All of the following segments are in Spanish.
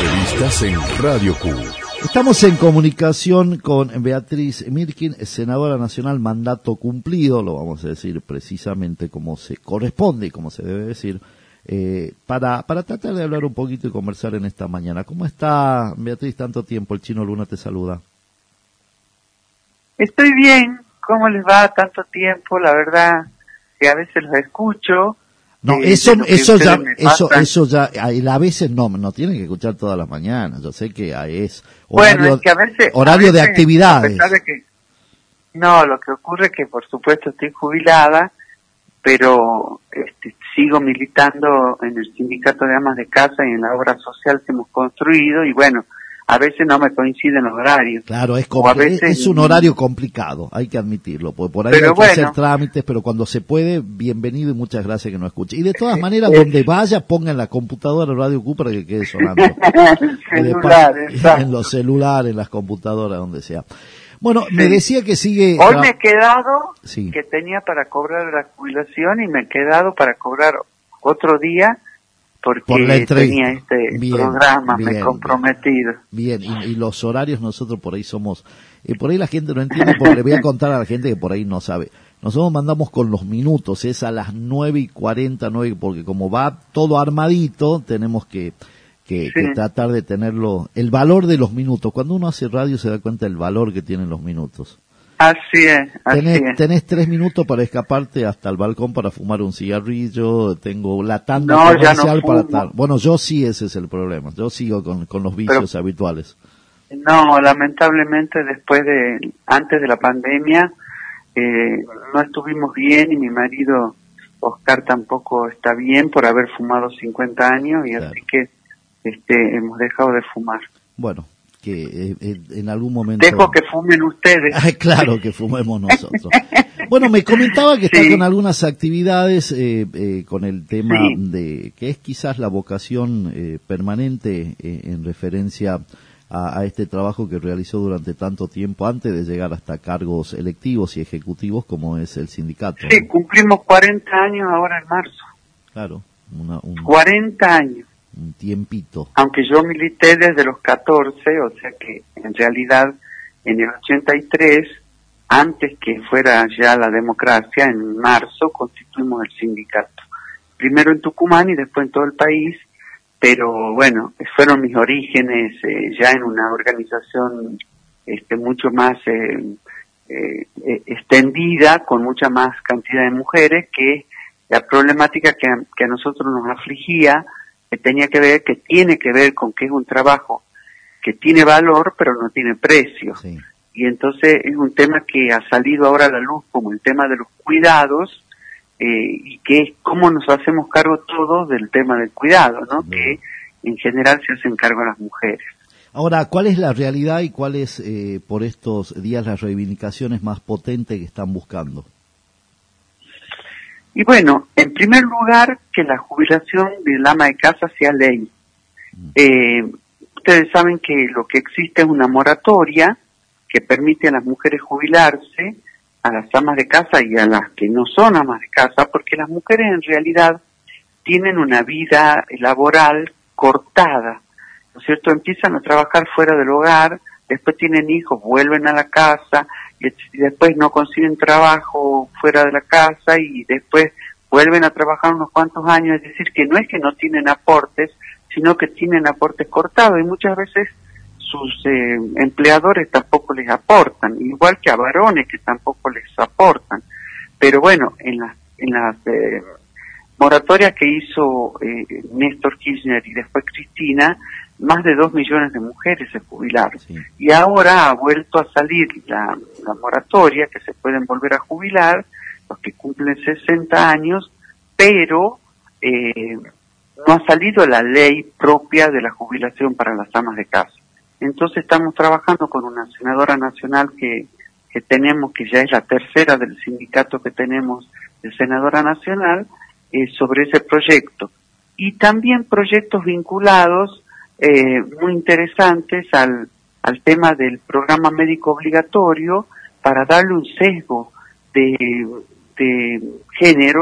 Entrevistas en Radio Q. Estamos en comunicación con Beatriz Mirkin, senadora nacional, mandato cumplido, lo vamos a decir precisamente como se corresponde y como se debe decir, para tratar de hablar un poquito y conversar en esta mañana. ¿Cómo está, Beatriz? Tanto tiempo, el Chino Luna te saluda. Estoy bien, ¿cómo les va? Tanto tiempo, la verdad que a veces los escucho. No, eso ya, a veces no tienen que escuchar todas las mañanas. Yo sé que es horario, que a veces, de actividades. A pesar de que, no, lo que ocurre es que por supuesto estoy jubilada, pero sigo militando en el sindicato de amas de casa y en la obra social que hemos construido, y bueno, a veces no me coinciden los horarios. Claro, es un horario complicado, hay que admitirlo, porque por ahí hay que hacer trámites, pero cuando se puede, bienvenido y muchas gracias que nos escuche. Y de todas maneras, donde vaya, ponga en la computadora Radio Q para que quede sonando. En los celulares, en las computadoras, donde sea. Bueno, me decía que sigue... Hoy me he quedado, que tenía para cobrar la jubilación, y me he quedado para cobrar otro día, porque tenía programa, me he comprometido. Bien, y los horarios nosotros por ahí somos... por ahí la gente no entiende, porque le voy a contar a la gente que por ahí no sabe. Nosotros mandamos con los minutos, es a las 9:40, porque como va todo armadito, tenemos que tratar de tenerlo, el valor de los minutos. Cuando uno hace radio se da cuenta del valor que tienen los minutos. Así es. Tenés 3 minutos para escaparte hasta el balcón para fumar un cigarrillo. Tengo la tanda comercial para estar. Bueno, yo sí, ese es el problema. Yo sigo con los vicios habituales. No, lamentablemente antes de la pandemia, no estuvimos bien, y mi marido Oscar tampoco está bien por haber fumado 50 años, y claro. Así que hemos dejado de fumar. Bueno, que en algún momento... Dejo que fumen ustedes. Claro, que fumemos nosotros. Bueno, me comentaba que está con algunas actividades, con el tema de que es quizás la vocación permanente en referencia a este trabajo que realizó durante tanto tiempo antes de llegar hasta cargos electivos y ejecutivos como es el sindicato. Sí, cumplimos 40 años ahora en marzo. Claro. 40 años. Un tiempito. Aunque yo milité desde los 14, o sea que en realidad en el 83, antes que fuera ya la democracia, en marzo constituimos el sindicato. Primero en Tucumán y después en todo el país, pero bueno, fueron mis orígenes ya en una organización mucho más extendida, con mucha más cantidad de mujeres, que la problemática que a nosotros nos afligía, que tiene que ver con que es un trabajo que tiene valor pero no tiene precio. Sí. Y entonces es un tema que ha salido ahora a la luz como el tema de los cuidados, y que es cómo nos hacemos cargo todos del tema del cuidado, ¿no? Que en general se hacen cargo las mujeres. Ahora, ¿cuál es la realidad y cuáles por estos días las reivindicaciones más potentes que están buscando? Y bueno, en primer lugar, que la jubilación del ama de casa sea ley. Ustedes saben que lo que existe es una moratoria que permite a las mujeres jubilarse, a las amas de casa y a las que no son amas de casa, porque las mujeres en realidad tienen una vida laboral cortada, ¿no es cierto? Empiezan a trabajar fuera del hogar, después tienen hijos, vuelven a la casa, y después no consiguen trabajo fuera de la casa, y después vuelven a trabajar unos cuantos años. Es decir, que no es que no tienen aportes, sino que tienen aportes cortados, y muchas veces sus empleadores tampoco les aportan, igual que a varones que tampoco les aportan. Pero bueno, en las moratorias que hizo Néstor Kirchner y después Cristina, más de 2 millones de mujeres se jubilaron. Sí. Y ahora ha vuelto a salir la moratoria, que se pueden volver a jubilar los que cumplen 60 años, pero no ha salido la ley propia de la jubilación para las amas de casa. Entonces estamos trabajando con una senadora nacional que tenemos, que ya es la tercera del sindicato que tenemos de senadora nacional, sobre ese proyecto. Y también proyectos vinculados muy interesantes al tema del programa médico obligatorio, para darle un sesgo de género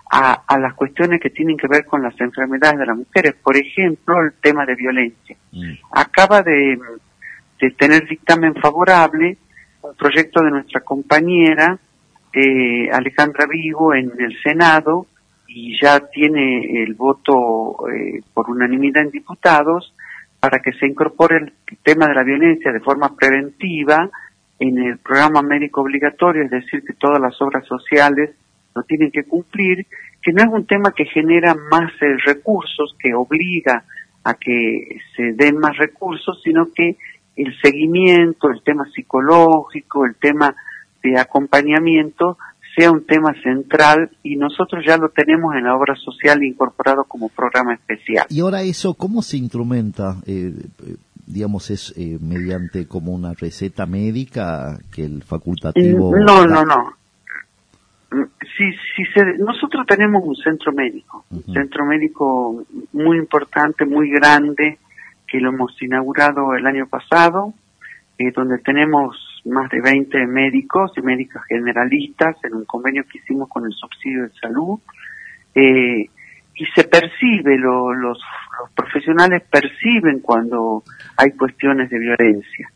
a las cuestiones que tienen que ver con las enfermedades de las mujeres. Por ejemplo, el tema de violencia. Acaba de tener dictamen favorable un proyecto de nuestra compañera Alejandra Vigo en el Senado, y ya tiene el voto por unanimidad en diputados para que se incorpore el tema de la violencia de forma preventiva en el programa médico obligatorio, es decir, que todas las obras sociales lo tienen que cumplir, que no es un tema que genera más recursos, que obliga a que se den más recursos, sino que el seguimiento, el tema psicológico, el tema de acompañamiento sea un tema central, y nosotros ya lo tenemos en la obra social incorporado como programa especial. Y ahora eso, ¿cómo se instrumenta? Digamos, ¿es mediante como una receta médica que el facultativo...? No. Nosotros tenemos un centro médico muy importante, muy grande, que lo hemos inaugurado el año pasado, donde tenemos más de 20 médicos y médicas generalistas en un convenio que hicimos con el subsidio de salud, y se percibe, los profesionales perciben cuando hay cuestiones de violencia,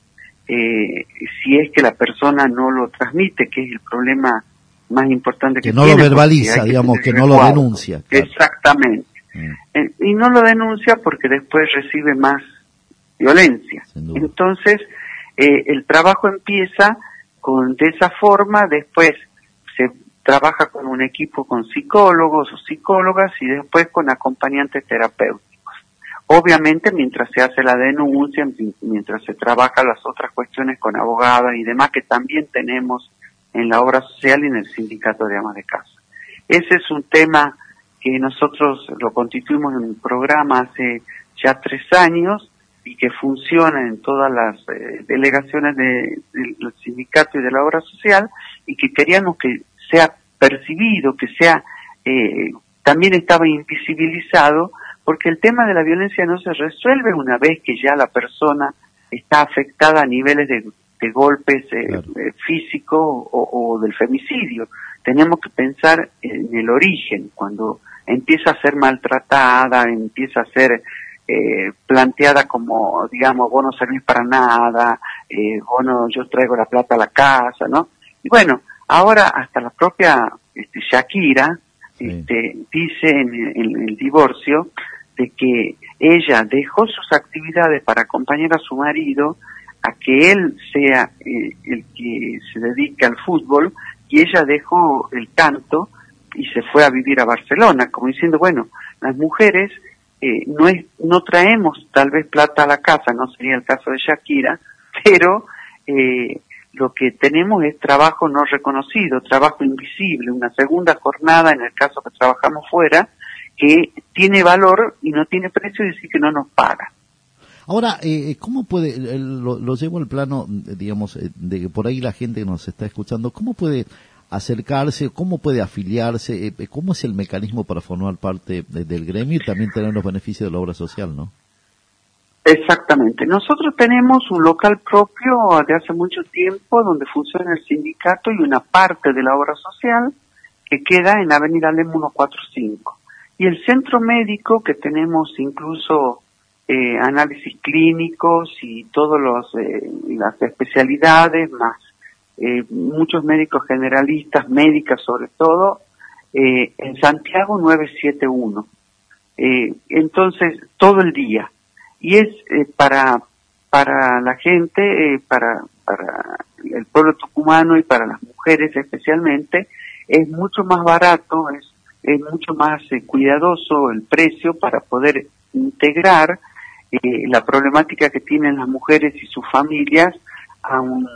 si es que la persona no lo transmite, que es el problema más importante que no tiene, lo verbaliza, digamos, que no lo denuncia. Claro. Exactamente. Y no lo denuncia porque después recibe más violencia. Entonces, el trabajo empieza de esa forma, después se trabaja con un equipo con psicólogos o psicólogas y después con acompañantes terapéuticos. Obviamente, mientras se hace la denuncia, mientras se trabaja las otras cuestiones con abogadas y demás que también tenemos en la obra social y en el sindicato de amas de casa. Ese es un tema que nosotros lo constituimos en un programa hace ya 3 años y que funciona en todas las delegaciones del sindicato y de la obra social, y que queríamos que sea percibido, que sea también estaba invisibilizado, porque el tema de la violencia no se resuelve una vez que ya la persona está afectada a niveles de golpes físicos o del femicidio. Tenemos que pensar en el origen, cuando empieza a ser maltratada, empieza a ser planteada como, digamos, vos no servís para nada, yo traigo la plata a la casa, ¿no? Y bueno, ahora hasta la propia Shakira dice en el divorcio de que ella dejó sus actividades para acompañar a su marido a que él sea el que se dedique al fútbol, y ella dejó el canto y se fue a vivir a Barcelona, como diciendo, bueno, las mujeres no traemos tal vez plata a la casa, no sería el caso de Shakira, pero lo que tenemos es trabajo no reconocido, trabajo invisible, una segunda jornada en el caso que trabajamos fuera, que tiene valor y no tiene precio, y decir que no nos paga. Ahora, ¿cómo puede, lo llevo al plano, digamos, de que por ahí la gente que nos está escuchando, cómo puede acercarse, cómo puede afiliarse, cómo es el mecanismo para formar parte del gremio y también tener los beneficios de la obra social, ¿no? Exactamente. Nosotros tenemos un local propio de hace mucho tiempo donde funciona el sindicato y una parte de la obra social que queda en Avenida Lem 145. Y el centro médico, que tenemos incluso análisis clínicos y todos las especialidades, más muchos médicos generalistas, médicas sobre todo, en Santiago 971. Entonces, todo el día. Y es para la gente, para el pueblo tucumano y para las mujeres especialmente, es mucho más barato, es mucho más cuidadoso el precio para poder integrar la problemática que tienen las mujeres y sus familias a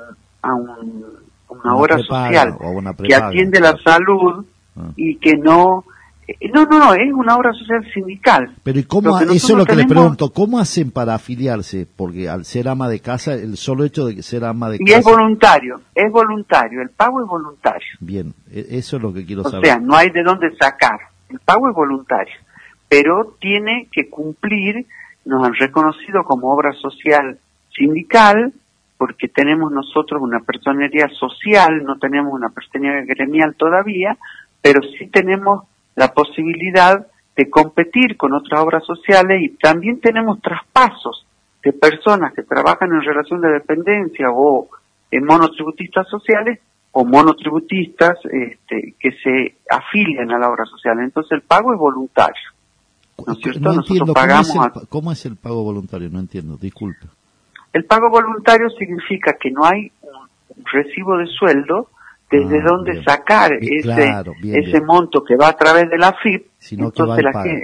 una obra social que atiende la salud y que no, es una obra social sindical. Pero ¿y cómo, eso es lo que les pregunto, cómo hacen para afiliarse? Porque al ser ama de casa, el solo hecho de ser ama de casa... Y es voluntario, el pago es voluntario. Bien, eso es lo que quiero saber. O sea, no hay de dónde sacar, el pago es voluntario, pero tiene que cumplir, nos han reconocido como obra social sindical, porque tenemos nosotros una personería social, no tenemos una personería gremial todavía, pero sí tenemos la posibilidad de competir con otras obras sociales, y también tenemos traspasos de personas que trabajan en relación de dependencia o en monotributistas sociales o monotributistas que se afilian a la obra social. Entonces el pago es voluntario, ¿no es cierto? No Nosotros entiendo, pagamos ¿cómo es el pago voluntario? No entiendo, disculpe. El pago voluntario significa que no hay un recibo de sueldo desde donde bien. sacar ese monto que va a través de la AFIP. Sino entonces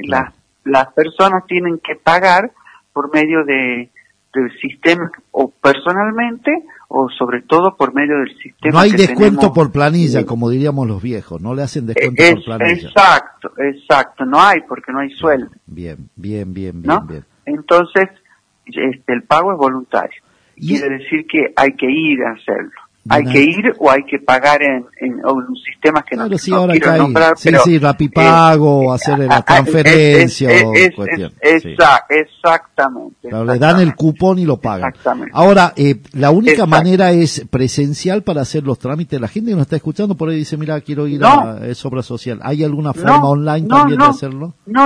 las personas tienen que pagar por medio del sistema, o personalmente, o sobre todo por medio del sistema. No hay que descuento tenemos, por planilla, como diríamos los viejos, no le hacen descuento por planilla. Exacto, no hay, porque no hay sueldo. Bien, ¿no? bien. Entonces, el pago es voluntario. Quiere decir que hay que ir a hacerlo. Hay que ir o hay que pagar en un sistema que no quiero nombrar. Sí, Rapipago, hacer la transferencia o cuestión. Exactamente. Claro, le dan el cupón y lo pagan. Exactamente. Ahora, la única manera es presencial para hacer los trámites. La gente que nos está escuchando por ahí dice, mira, quiero ir a obra social. ¿Hay alguna forma online también de hacerlo? No.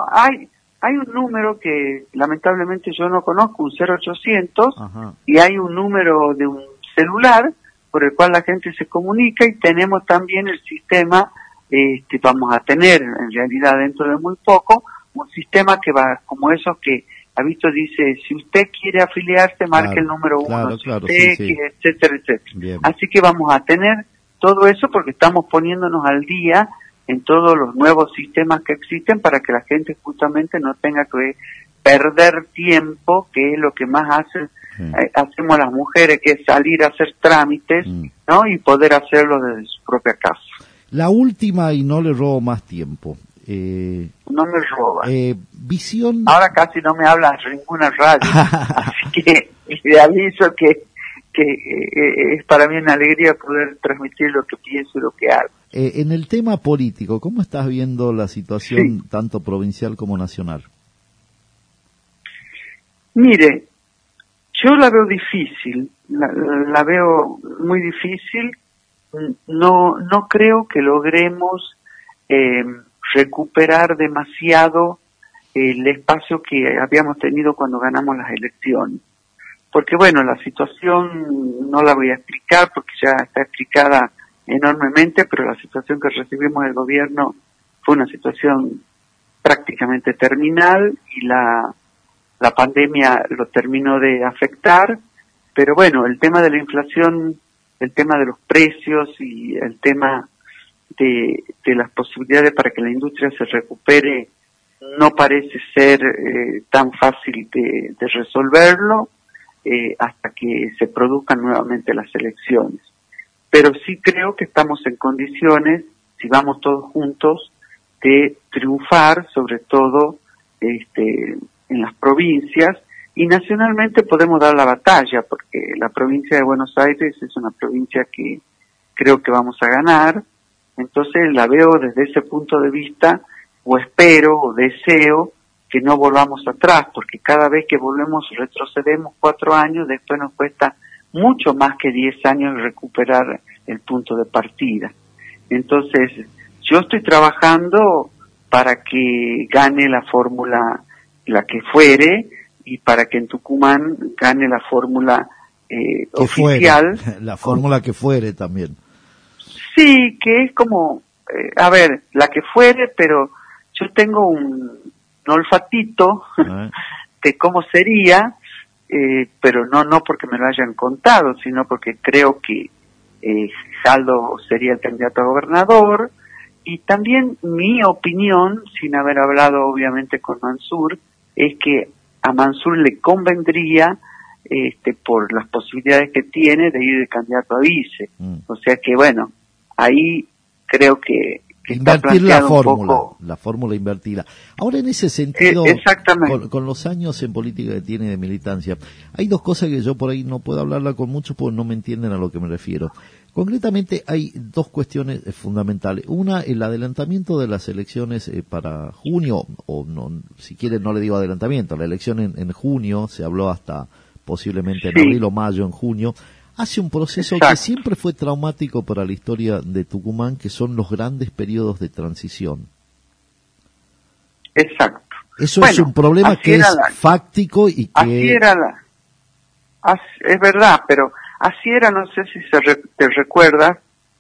Hay un número que lamentablemente yo no conozco, un 0800, y hay un número de un celular por el cual la gente se comunica, y tenemos también el sistema, vamos a tener en realidad dentro de muy poco, un sistema que va como esos que ha visto, dice, si usted quiere afiliarse, marque el número 1, etcétera. Bien. Así que vamos a tener todo eso porque estamos poniéndonos al día en todos los nuevos sistemas que existen para que la gente justamente no tenga que perder tiempo, que es lo que más hacemos las mujeres, que es salir a hacer trámites, ¿no? Y poder hacerlo desde su propia casa. La última, y no le robo más tiempo. No me roba. Visión. Ahora casi no me habla ninguna radio, así que le aviso que es para mí una alegría poder transmitir lo que pienso y lo que hago. En el tema político, ¿cómo estás viendo la situación tanto provincial como nacional? Mire, yo la veo difícil, la veo muy difícil. No creo que logremos recuperar demasiado el espacio que habíamos tenido cuando ganamos las elecciones. Porque bueno, la situación no la voy a explicar porque ya está explicada enormemente, pero la situación que recibimos del gobierno fue una situación prácticamente terminal, y la pandemia lo terminó de afectar. Pero bueno, el tema de la inflación, el tema de los precios y el tema de las posibilidades para que la industria se recupere no parece ser tan fácil de resolverlo hasta que se produzcan nuevamente las elecciones. Pero sí creo que estamos en condiciones, si vamos todos juntos, de triunfar, sobre todo en las provincias, y nacionalmente podemos dar la batalla, porque la provincia de Buenos Aires es una provincia que creo que vamos a ganar. Entonces la veo desde ese punto de vista, o espero o deseo que no volvamos atrás, porque cada vez que volvemos retrocedemos 4 años, después nos cuesta mucho más que 10 años recuperar el punto de partida. Entonces yo estoy trabajando para que gane la fórmula, la que fuere, y para que en Tucumán gane la fórmula oficial. La fórmula que fuere también. Sí, que es como, la que fuere, pero yo tengo un olfatito de cómo sería, pero no porque me lo hayan contado, sino porque creo que Jaldo sería el candidato a gobernador, y también mi opinión, sin haber hablado obviamente con Mansur, es que a Mansur le convendría, por las posibilidades que tiene, de ir de candidato a vice. O sea que bueno, ahí creo que invertir la fórmula invertida. Ahora, en ese sentido, con los años en política que tiene de militancia, hay dos cosas que yo por ahí no puedo hablarla con muchos porque no me entienden a lo que me refiero. Concretamente, hay dos cuestiones fundamentales. Una, el adelantamiento de las elecciones para junio, o no, si quieren no le digo adelantamiento, la elección en junio, se habló hasta posiblemente en abril o mayo, en junio, hace un proceso que siempre fue traumático para la historia de Tucumán, que son los grandes periodos de transición. exacto. Eso Bueno, es un problema así que era es fáctico y así que... era es verdad, pero así era, no sé si te recuerdas,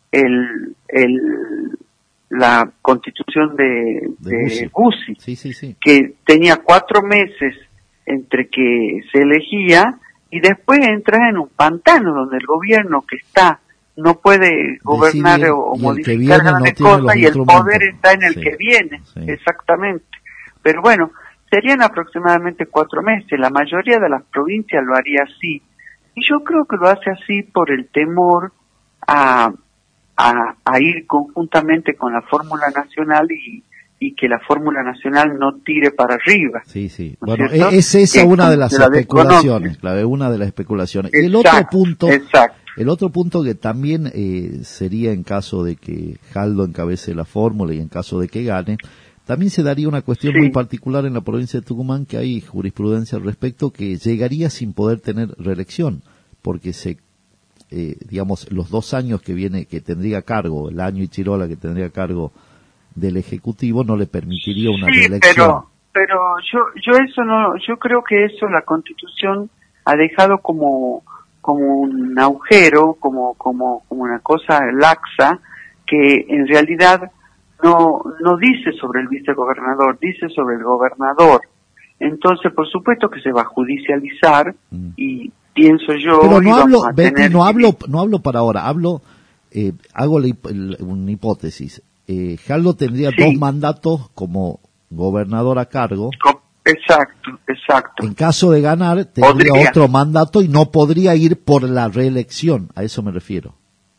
la constitución de Bussi, Sí. que tenía 4 meses entre que se elegía y después entras en un pantano donde el gobierno que está no puede gobernar Decidir, o y el que modificar viene no grandes tiene los cosas y el instrumentos. poder está en el Sí, que viene, sí. exactamente. Pero bueno, serían aproximadamente 4 meses, la mayoría de las provincias lo haría así, y yo creo que lo hace así por el temor a ir conjuntamente con la fórmula nacional y que la fórmula nacional no tire para arriba. Sí. ¿No Bueno, es cierto? es esa Que una de las la especulaciones, desconoce. clave, una de las especulaciones. Y Exacto. el otro punto que también sería en caso de que Jaldo encabece la fórmula y en caso de que gane, también se daría una cuestión Sí. muy particular en la provincia de Tucumán, que hay jurisprudencia al respecto, que llegaría sin poder tener reelección, porque digamos, los 2 años que tendría cargo, el año y Chirola que tendría cargo del Ejecutivo, no le permitiría una reelección. Pero yo eso no, yo creo que eso la Constitución ha dejado como un agujero, como una cosa laxa, que en realidad no dice sobre el vicegobernador, dice sobre el gobernador. Entonces, por supuesto que se va a judicializar y pienso yo... Pero no y hablo, vamos a Betty, tener no hablo para ahora, hago una hipótesis. Jaldo tendría Sí. 2 mandatos como gobernador a cargo. Exacto. En caso de ganar, tendría Podría. otro mandato y no podría ir por la reelección. A eso me refiero.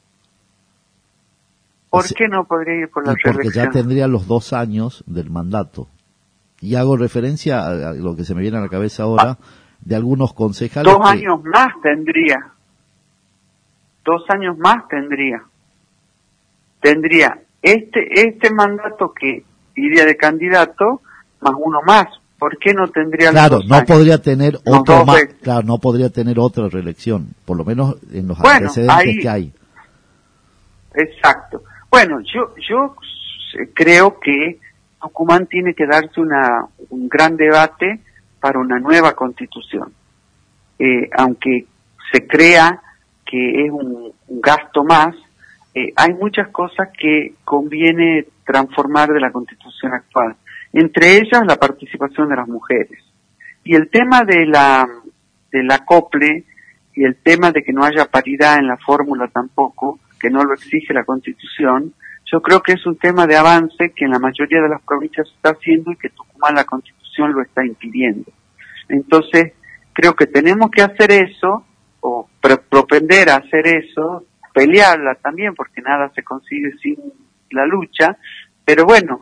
¿Por qué no podría ir por la Y porque reelección? ya tendría los 2 años del mandato. Y hago referencia a lo que se me viene a la cabeza ahora de algunos concejales. 2 años más tendría. 2 años más tendría. Tendría este mandato que iría de candidato más uno más. ¿Por qué no tendría los Claro, 2 no años? podría tener Los otro 2 más, veces. claro, no podría tener otra reelección, por lo menos en los Bueno, antecedentes ahí- que hay. Exacto. Bueno, yo creo que Tucumán tiene que darse un gran debate para una nueva constitución. Aunque se crea que es un gasto más, hay muchas cosas que conviene transformar de la constitución actual. Entre ellas la participación de las mujeres. Y el tema del acople y el tema de que no haya paridad en la fórmula tampoco, que no lo exige la Constitución, yo creo que es un tema de avance que en la mayoría de las provincias se está haciendo y que Tucumán la Constitución lo está impidiendo. Entonces, creo que tenemos que hacer eso, o propender a hacer eso, pelearla también, porque nada se consigue sin la lucha, pero bueno,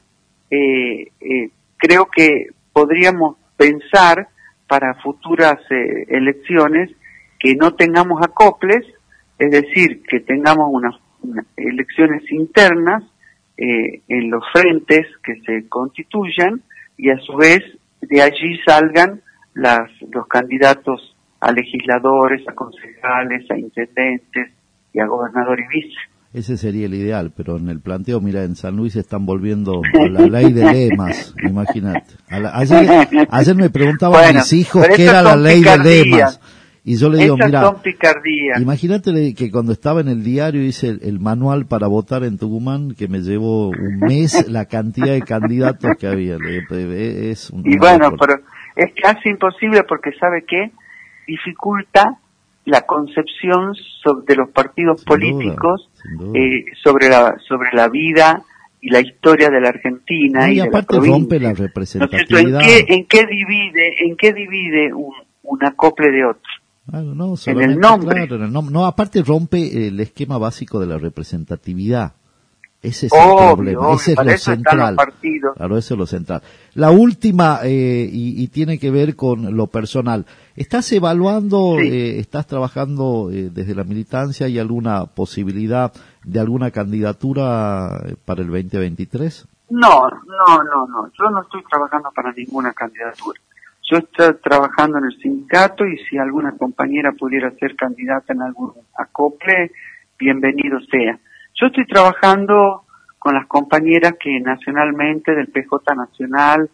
creo que podríamos pensar para futuras elecciones que no tengamos acoples, es decir, que tengamos unas elecciones internas en los frentes que se constituyan y a su vez de allí salgan los candidatos a legisladores, a concejales, a intendentes y a gobernador y vice. Ese sería el ideal, pero en el planteo, mira, en San Luis están volviendo a la ley de lemas, imagínate. Ayer me preguntaban Bueno, mis hijos pero qué esas era la son ley de picardías. lemas. Y yo le digo, Esas mira, son picardías. imagínate que cuando estaba en el diario hice el manual para votar en Tucumán, que me llevó un mes la cantidad de candidatos que había. Y bueno, pero es casi imposible porque ¿sabe qué? Dificulta la concepción de los partidos Sin políticos duda. sobre la vida y la historia de la Argentina No, y de la aparte provincia. rompe la ¿No es cierto? representatividad. ¿En qué divide un acople de otro? Claro, no, En el nombre. Claro, no, aparte rompe el esquema básico de la representatividad. Ese es Obvio, el problema, obvio, ese es para lo eso están central. los partidos. Claro, eso es lo central. La última, y tiene que ver con lo personal. ¿Estás evaluando, Sí. estás trabajando desde la militancia y alguna posibilidad de alguna candidatura para el 2023? No. Yo no estoy trabajando para ninguna candidatura. Yo estoy trabajando en el sindicato y si alguna compañera pudiera ser candidata en algún acople, bienvenido sea. Yo estoy trabajando con las compañeras que nacionalmente del PJ Nacional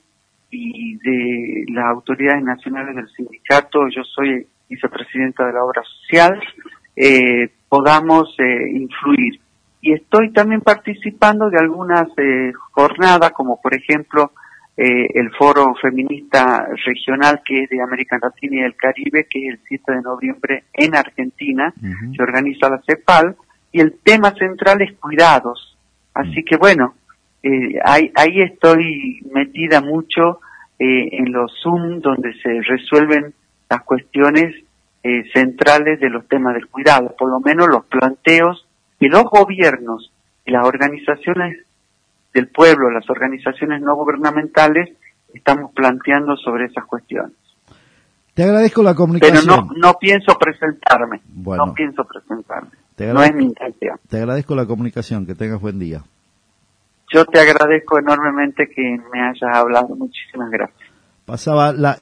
y de las autoridades nacionales del sindicato, yo soy vicepresidenta de la obra social, podamos influir. Y estoy también participando de algunas jornadas, como por ejemplo el Foro Feminista Regional, que es de América Latina y del Caribe, que es el 7 de noviembre en Argentina, que organiza la CEPAL, y el tema central es cuidados. Así que bueno, ahí estoy metida mucho en los Zoom, donde se resuelven las cuestiones centrales de los temas del cuidado, por lo menos los planteos que los gobiernos y las organizaciones del pueblo, las organizaciones no gubernamentales, estamos planteando sobre esas cuestiones. Te agradezco la comunicación. Pero no pienso presentarme, bueno, no pienso presentarme, no es mi intención. Te agradezco la comunicación, que tengas buen día. Yo te agradezco enormemente que me hayas hablado, muchísimas gracias. Pasaba la